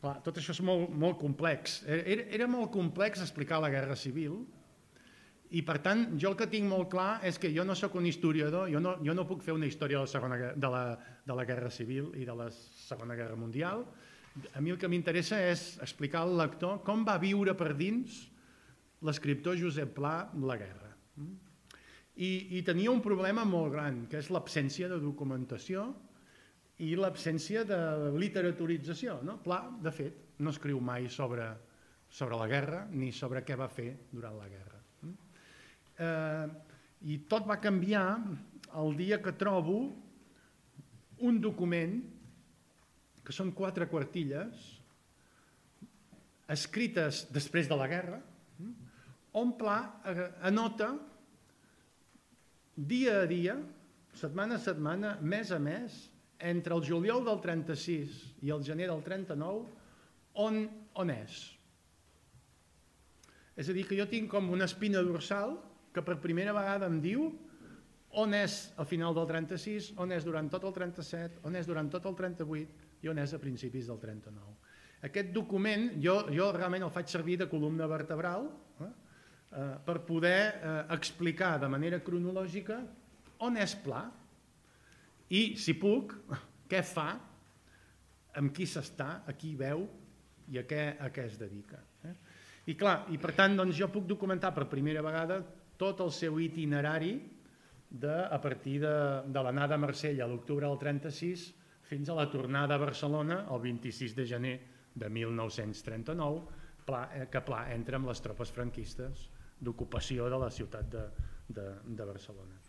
Clar, tot això és molt complex. Era molt complex explicar la Guerra Civil i, per tant, jo el que tinc molt clar és que jo no sóc un historiador, jo no puc fer una història de la Guerra Civil i de la Segona Guerra Mundial. A mi el que m'interessa és explicar al lector com va viure per dins l'escriptor Josep Pla la guerra. I tenia un problema molt gran, que és l'absència de documentació i l'absència de literaturització. Pla, de fet, no escriu mai sobre la guerra ni sobre què va fer durant la guerra. I tot va canviar el dia que trobo un document, que són 4 quartilles, escrites després de la guerra, on Pla anota dia a dia, setmana a setmana, mes a mes, entre el juliol del 36 i el gener del 39, on és. És a dir, que jo tinc com una espina dorsal que per primera vegada em diu on és al final del 36, on és durant tot el 37, on és durant tot el 38 i on és a principis del 39. Aquest document jo realment el faig servir de columna vertebral per poder explicar de manera cronològica on és Pla i, si puc, què fa, amb qui s'està, a qui veu i a què es dedica. I clar, i per tant jo puc documentar per primera vegada tot el seu itinerari a partir de l'anada a Marsella a l'octubre del 36 fins a la tornada a Barcelona el 26 de gener de 1939, que Pla entra amb les tropes franquistes d'ocupació de la ciutat de Barcelona.